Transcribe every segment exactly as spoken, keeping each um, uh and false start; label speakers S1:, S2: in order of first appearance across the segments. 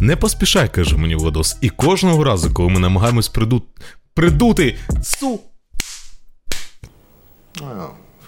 S1: Не поспішай, каже мені Владос. І кожного разу, коли ми намагаємось придути... Придути... Су...
S2: Oh.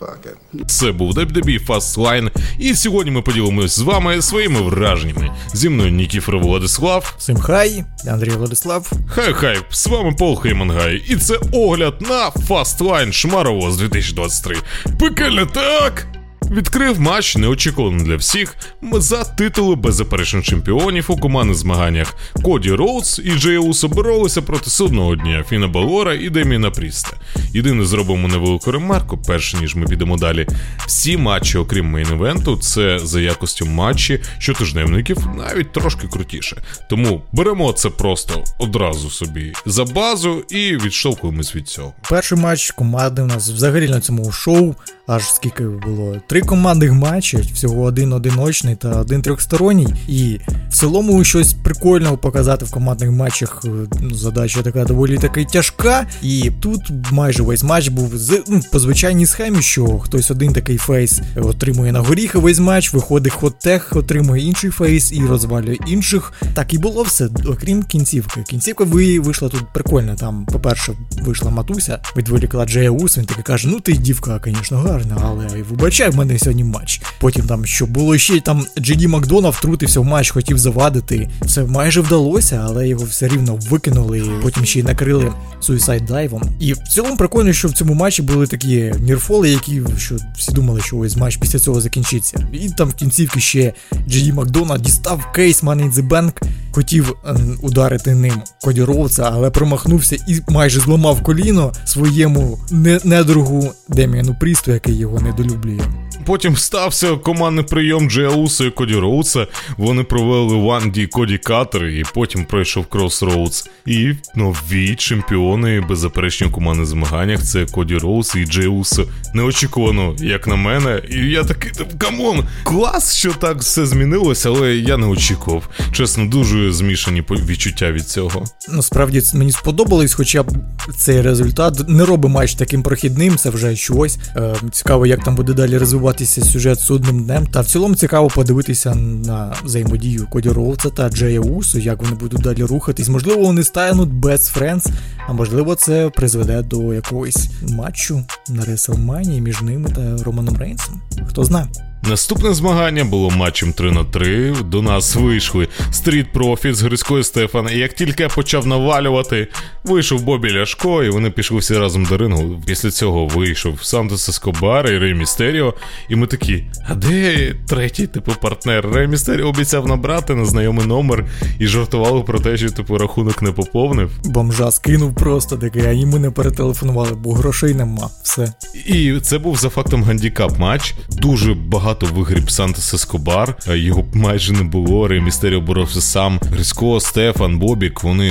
S1: Це був дабл ю дабл ю і Fastlane, і сьогодні ми поділимось з вами своїми враженнями. Зі мною Нікіфоров Владислав.
S3: Всім хай, Андрій Владислав.
S1: Хай-хай, з вами Пол Хеймангай. І це огляд на Fastlane Шмарово з дві тисячі двадцять три. Пекельно так! Відкрив матч, неочікувано для всіх, за титули беззаперечних чемпіонів у командних змаганнях. Коді Роудс і Джей Усо боролися проти судного дня Фіна Балора і Деміана Пріста. Єдине, зробимо невелику ремарку, перш ніж ми підемо далі. Всі матчі, окрім мейн-івенту, це за якостю матчі щотижневників навіть трошки крутіше. Тому беремо це просто одразу собі за базу і відштовхуємось від цього.
S3: Перший матч команди у нас взагалі на цьому шоу, аж скільки було? Три командних матчі, всього один одиночний та один трьохсторонній. І в цілому щось прикольного показати в командних матчах, ну, задача така доволі таки тяжка. І тут майже весь матч був з, ну, по звичайній схемі, що хтось один такий фейс отримує на горіхи весь матч, виходить хот-тех, отримує інший фейс і розвалює інших. Так і було все, окрім кінцівки. Кінцівка вийшла тут прикольна. Там, по-перше, вийшла Матуся, відволікла Джея Усо, він таки каже, ну ти дівка, звісно, гарна, але вибачай, в мене сьогодні матч. Потім там, що було ще, там Джей Ді Макдональд втрутився в матч, хотів завадити. Все майже вдалося, але його все рівно викинули, потім ще й накрили суїсайд дайвом. І в цілому прикольно, що в цьому матчі були такі нірфоли, які, що всі думали, що ось матч після цього закінчиться. І там в кінцівці ще Джей Ді Макдональд дістав кейс Money in the Bank, хотів ем, ударити ним Коді Роудса, але промахнувся і майже зламав коліно своєму не- недругу Деміану Прісту, який його недолюблює.
S1: Потім стався командний прийом Джея Усо і Коді Роудса. Вони провели один ді Коді Катер, і потім пройшов Кросроудс. І нові чемпіони беззаперечні у командних змаганнях — це Коді Роудс і Джей Усо. Неочікувано, як на мене. І я такий, камон, клас, що так все змінилося, але я не очікував. Чесно, дуже змішані відчуття від цього.
S3: Насправді мені сподобалось, хоча б цей результат не робить матч таким прохідним, це вже щось. Е, цікаво, як там буде далі розвиватися сюжет судним днем. Та в цілому цікаво подивитися на взаємодію Коді Роудса та Джея Усо, як вони будуть далі рухатись. Можливо, вони стануть best friends, а можливо, це призведе до якогось матчу на WrestleMania між ними та Романом Рейнсом. Хто знає.
S1: Наступне змагання було матчем три на три. До нас вийшли Street Profits, Грицько і Стефан. І як тільки я почав навалювати, вийшов Бобі Ляшко, і вони пішли всі разом до рингу. Після цього вийшов Сантос Ескобар і Рей Містеріо. І ми такі, а де третій, типу, партнер? Рей Містеріо обіцяв набрати на знайомий номер і жартували про те, що, типу, рахунок не поповнив.
S3: Бомжа скинув просто такий, а йому не перетелефонували, бо грошей нема. Все.
S1: І це був за фактом гандікап матч. Дуже багато вигріб Сантос Ескобар, його майже не було, Рей Містеріо боровся сам. Грицько, Стефан, Бобік, вони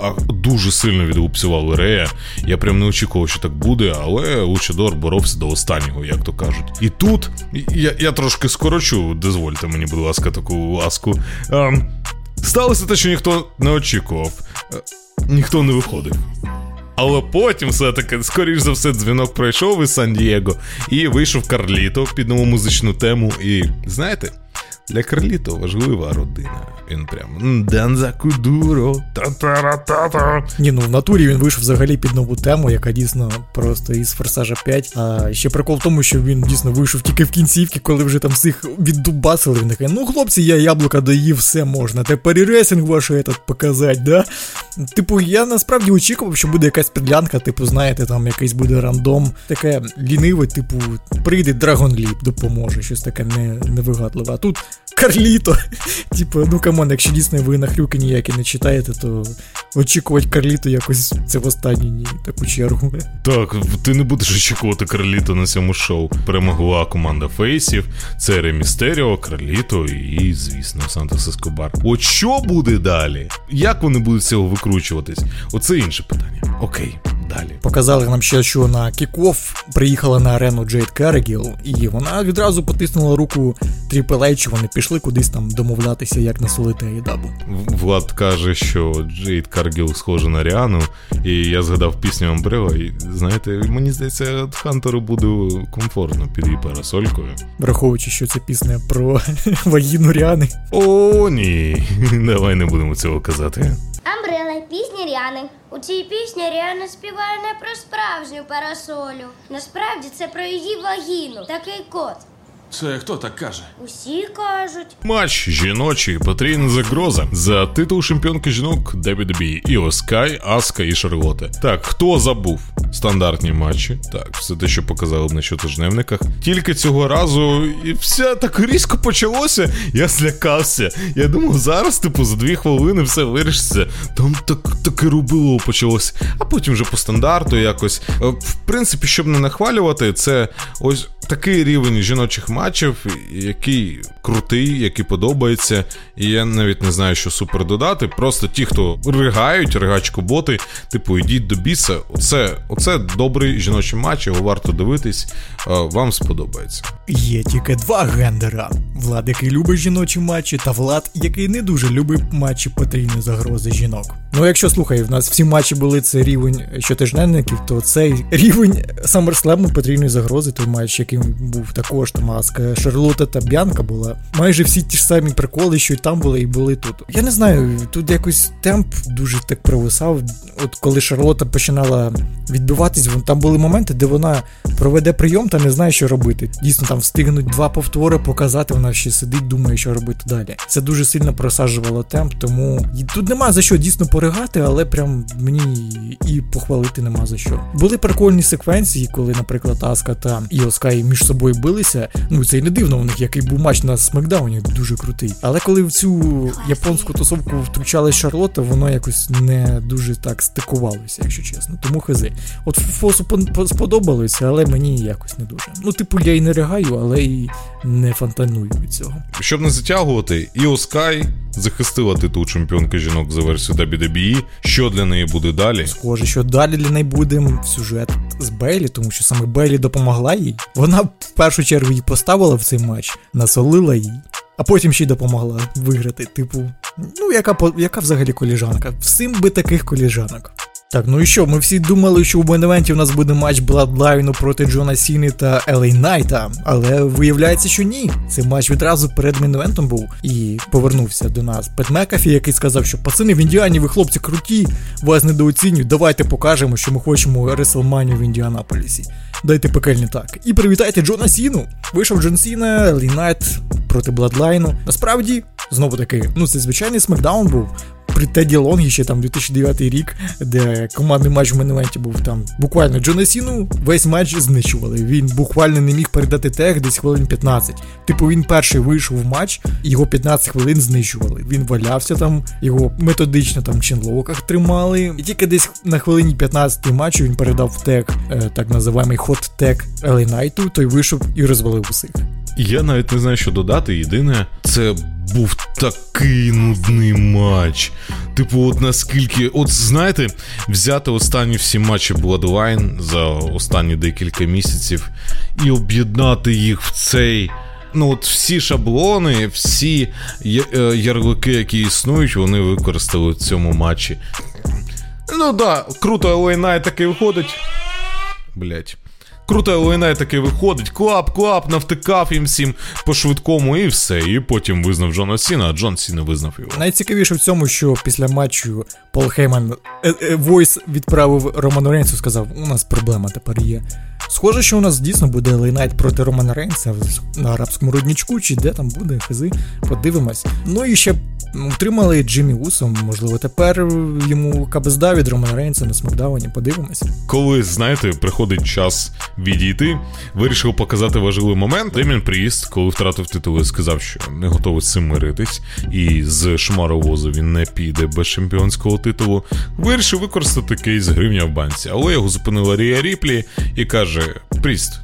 S1: дуже сильно відгупсували Рея. Я прям не очікував, що так буде, але Лучадор боровся до останнього, як то кажуть. І тут, я, я трошки скорочу, дозвольте мені, будь ласка, таку ласку. А, сталося те, що ніхто не очікував. Ніхто не виходив. Але потім все-таки, скоріш за все, дзвінок пройшов із Сан-Дієго, і вийшов Карліто під нову музичну тему. І, знаєте, для Карліто важлива родина. Він прям «Данза Кудуро, та-та-ра-та-та».
S3: Ні, ну в натурі він вийшов взагалі під нову тему, яка дійсно просто із Форсажа п'ять. А ще прикол в тому, що він дійсно вийшов тільки в кінцівці, коли вже там всіх віддубасили. Він такий, ну хлопці, я яблука доїв, все можна. Тепер і ресінг ваш этот показати, да? Типу, я насправді очікував, що буде якась підлянка, типу, знаєте, там якийсь буде рандом. Таке ліниве, типу, прийде Драгон Ліп, допоможе, щось таке не, невигадливе. А тут Карліто. Типу, ну камон, якщо дійсно ви на хрюки ніякі не читаєте, то очікувати Карліто якось це в останню таку чергу.
S1: Так, ти не будеш очікувати Карліто на цьому шоу. Перемогла команда фейсів, це Рей Містеріо, Карліто і, звісно, Сантос Ескобар. От що буде далі? Як вони будуть з цього викручуватись? Оце інше питання. Окей, далі.
S3: Показали нам ще, що на кік-офф приїхала на арену Джейд Каргіл, і вона відразу потиснула руку Triple H, вони пішли кудись там домовлятися, як насолити ей і дабл ю.
S1: Влад каже, що Джейд Каргіл схожа на Ріану, і я згадав пісню Umbrella, і знаєте, мені здається, Хантеру буде комфортно під її парасолькою.
S3: Враховуючи, що це пісня про вагіну Ріани.
S1: О, ні, давай не будемо цього казати.
S2: Umbrella, пісня Ріани. У цій пісні Ріана співає не про справжню парасолю. Насправді це про її вагіну. Такий код.
S4: Це хто так каже?
S2: Усі кажуть.
S1: Матч жіночий, потрійна загроза за титул чемпіонки жінок дабл ю дабл ю і. Іо Скай, Аска і Шарлотта. Так, хто забув? Стандартні матчі. Так, все те, що показали б на щотижневниках. Тільки цього разу і все так різко почалося. Я злякався. Я думав, зараз, типу, за дві хвилини все вирішиться. Там так, таке рубило почалося. А потім вже по стандарту якось. В принципі, щоб не нахвалювати, це ось такий рівень жіночих матчів, який крутий, який подобається. І я навіть не знаю, що супер додати. Просто ті, хто ригають, ригачко-боти, типу, йдіть до біса. Оце, оце добрий жіночий матч, його варто дивитись. Вам сподобається.
S3: Є тільки два гендера. Влад, який любить жіночі матчі, та Влад, який не дуже любить матчі потрійної загрози жінок. Ну, якщо, слухай, в нас всі матчі були це рівень щотижневників, то цей рівень SummerSlam потрійної загрози, той матч, який був також, там Аска, Шарлотта та Б'янка була. Майже всі ті ж самі приколи, що й там були, і були тут. Я не знаю, тут якось темп дуже так провисав. От коли Шарлотта починала відбиватись, там були моменти, де вона проведе прийом та не знає, що робити. Дійсно, там встигнуть два повтори показати, вона ще сидить, думає, що робити далі. Це дуже сильно просаджувало темп, тому тут нема за що дійсно поригати, але прям мені і похвалити нема за що. Були прикольні секвенції, коли, наприклад, Аска та Іо Скай між собою билися. Ну, це й не дивно у них, який був матч на Смакдауні, дуже крутий. Але коли в цю японську тусовку втручалась Шарлотта, воно якось не дуже так стикувалося, якщо чесно. Тому хизи. От Фосу сподобалося, але мені якось не дуже. Ну, типу, я і не ригаю, але і не фонтаную від цього.
S1: Щоб не затягувати, Іо Скай захистила титул чемпіонки жінок за версію дабл ю дабл ю і. Що для неї буде далі?
S3: Схоже, що далі для неї буде сюжет з Бейлі, тому що саме Бейлі допомогла їй. Вона в першу чергу її поставила в цей матч, насолила їй, а потім ще й допомогла виграти. Типу, ну яка, яка взагалі коліжанка? Всім би таких коліжанок. Так, ну і що, ми всі думали, що в мейн-евенті у нас буде матч Бладлайну проти Джона Сіни та ел ей Найта, але виявляється, що ні. Цей матч відразу перед мейн-евентом був і повернувся до нас Пет Мекафі, який сказав, що пацани в Індіані, ви хлопці круті, вас недооцінюють, давайте покажемо, що ми хочемо Реслманію в Індіанаполісі. Дайте пекельні так. І привітайте Джона Сіну. Вийшов Джон Сіна, ел ей Найт проти Бладлайну. Насправді, знову таки, ну це звичайний смакдаун був. При Теді Лонгі ще там дві тисячі дев'ятий рік, де командний матч в мейн-евенті був там. Буквально Джона Сіну весь матч знищували. Він буквально не міг передати тег десь хвилин п'ятнадцять. Типу він перший вийшов в матч, і його п'ятнадцять хвилин знищували. Він валявся там, його методично там в чинлоках тримали. І тільки десь на хвилині п'ятнадцятій матчу він передав тег, е, так називаємий хот тег ел ей Найту, той вийшов і розвалив усіх.
S1: Я навіть не знаю, що додати. Єдине, це був такий нудний матч. Типу, от наскільки... От, знаєте, взяти останні всі матчі Bloodline за останні декілька місяців і об'єднати їх в цей... Ну, от всі шаблони, всі ярлики, які існують, вони використали в цьому матчі. Ну, да, круто, ел ей Knight таки виходить. Блять. Круто, ел ей Knight таки виходить, клап, клап, навтикав їм всім по-швидкому і все. І потім визнав Джона Сіна, а Джон Сіна визнав його.
S3: Найцікавіше в цьому, що після матчу Пол Хейман е- е- Войс відправив Роману Рейнсу, сказав, у нас проблема тепер є. Схоже, що у нас дійсно буде ел ей Knight проти Романа Рейнса на арабському родничку, чи де там буде, хизи, подивимось. Ну і ще утримали Джиммі Усо, можливо, тепер йому кабезда від Романа Рейнса на Смакдауні, подивимось.
S1: Коли, знаєте, приходить час відійти, вирішив показати важливий момент. Демін Пріст, коли втратив титул, сказав, що не готовий з цим миритись, і з Шмаровозу він не піде без чемпіонського титулу, вирішив використати кейс гривня в банці. Але його зупинила Рія Ріплі і каже: Пріст,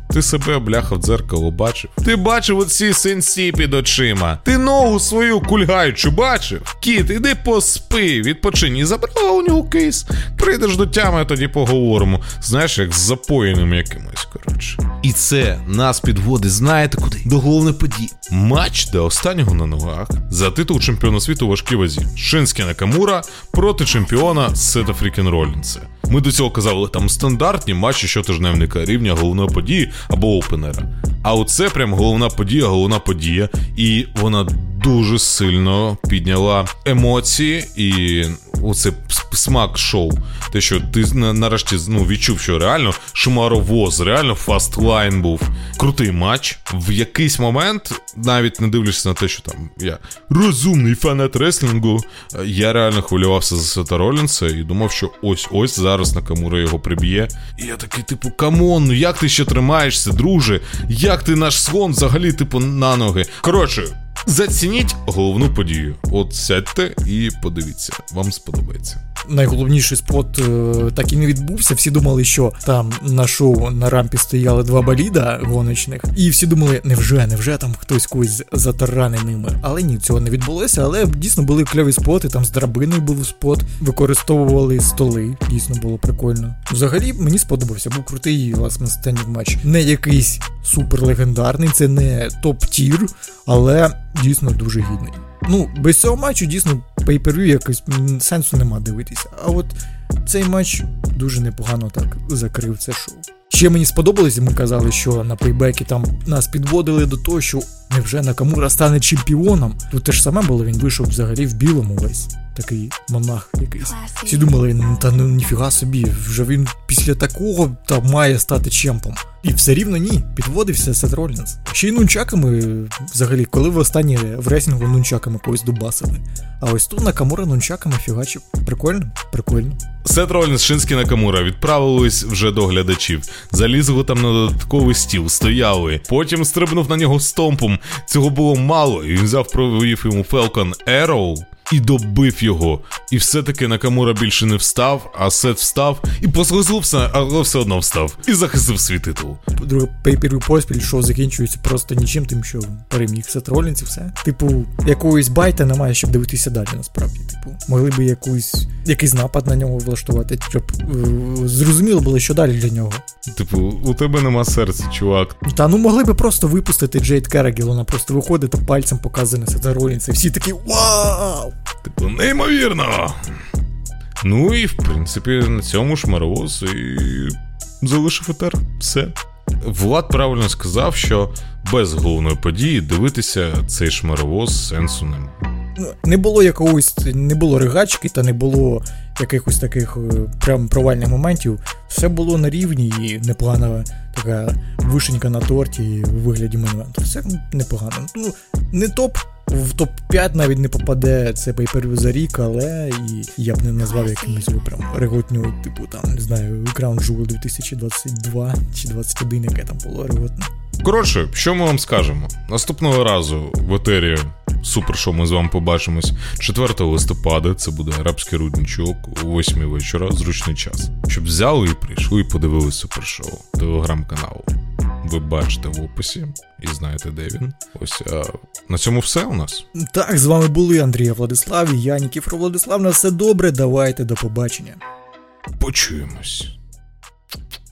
S1: Ти себе, бляха, в дзеркало бачив? Ти бачив оці синці під очима? Ти ногу свою кульгаючу бачив? Кіт, іди поспи, відпочинь. І забрала у нього кейс. Прийдеш до тями, тоді поговоримо. Знаєш, як з запоєним якимось, коротше. І це нас підводить, знаєте куди? До головної події. Матч до останнього на ногах за титул чемпіона світу у важкій вазі. Шинські Накамура проти чемпіона Сета Фрікен Ролінса. Ми до цього казали, там стандартні матчі щотижневника рівня головної події або опенера. А оце прям головна подія, головна подія. І вона дуже сильно підняла емоції і оце смак шоу. Те, що ти нарешті ну, відчув, що реально шмаровоз, реально фастлайн був. Крутий матч. В якийсь момент, навіть не дивлячись на те, що там я розумний фанат реслінгу, я реально хвилювався за Сета Ролінса і думав, що ось-ось зараз Накамура його приб'є. І я такий, типу, камон, ну як ти ще тримаєшся, друже? Як ти наш слон взагалі, типу, на ноги? Коротше, зацініть головну подію. От сядьте і подивіться, вам сподобається.
S3: Найголовніший спот е, так і не відбувся. Всі думали, що там на шоу на рампі стояли два боліда гоночних. І всі думали, невже, невже там хтось когось затаранив ними. Але ні, цього не відбулося. Але дійсно були кльові споти, там з драбиною був спот. Використовували столи, дійсно було прикольно. Взагалі, мені сподобався, був крутий Last Man Standing матч. Не якийсь супер легендарний, це не топ-тір, але дійсно дуже гідний. Ну, без цього матчу дійсно pay-per-view якось сенсу нема дивитися. А от цей матч дуже непогано так закрив це шоу. Ще мені сподобалося, ми казали, що на пейбекі там нас підводили до того, що невже Накамура стане чемпіоном. Тут те ж саме було, він вийшов взагалі в білому весь. Такий монах якийсь. Всі думали, та ну ніфіга собі, вже він після такого та має стати чемпом. І все рівно ні, підводився Сет Ролінс. Ще й нунчаками, взагалі, коли в останнє в ресінгу нунчаками когось дубасили. А ось тут Накамура нунчаками фігачив. Прикольно? Прикольно.
S1: Сет Ролінс, Шинські Накамура відправились вже до глядачів. Залізли там на додатковий стіл, стояли. Потім стрибнув на нього стомпом. Цього було мало, і він взяв, провів йому Falcon Arrow і добив його. І все-таки Накамура більше не встав, а Сет встав і послизнувся, але все одно встав. І захистив свій титул.
S3: Друге, pay-per-view поспіль, шоу закінчується просто нічим, тим, що переміг Сет Ролінс і все. Типу, якоїсь байта немає, щоб дивитися далі, насправді. Типу, могли би якусь, якийсь напад на нього влаштувати, щоб е- зрозуміло було, що далі для нього.
S1: Типу, у тебе нема серця, чувак.
S3: Та ну могли би просто випустити Джейд Керрігел, вона просто виходить та пальцем показує на Сета Ролінса, і всі такі вау!
S1: Типу, неймовірно! Ну і, в принципі, на цьому шмаровоз і залишив етер. Все. Влад правильно сказав, що без головної події дивитися цей шмаровоз сенсу немає.
S3: Ну, не було якогось, не було ригачки, та не було якихось таких прям провальних моментів. Все було на рівні і непогана така вишенька на торті у вигляді мейн-івенту. Все непогано. Ну, не топ, в топ п'ять навіть не попаде це pay-per-view за рік, але і я б не назвав якимось прям реготню, типу там, не знаю, Crown Jewel дві тисячі двадцять два чи двадцять один, яке там було реготне.
S1: Коротше, що ми вам скажемо? Наступного разу в етері супершоу ми з вами побачимось четвертого листопада, це буде Арабський рудничок о восьмій вечора, зручний час. Щоб взяли і прийшли і подивились супершоу, телеграм-канал. Ви бачите в описі і знаєте, де він. Ось, а на цьому все у нас.
S3: Так, з вами були Андрій Владислав і я, Нікіфор Владислав. На все добре, давайте, до побачення.
S1: Почуємось.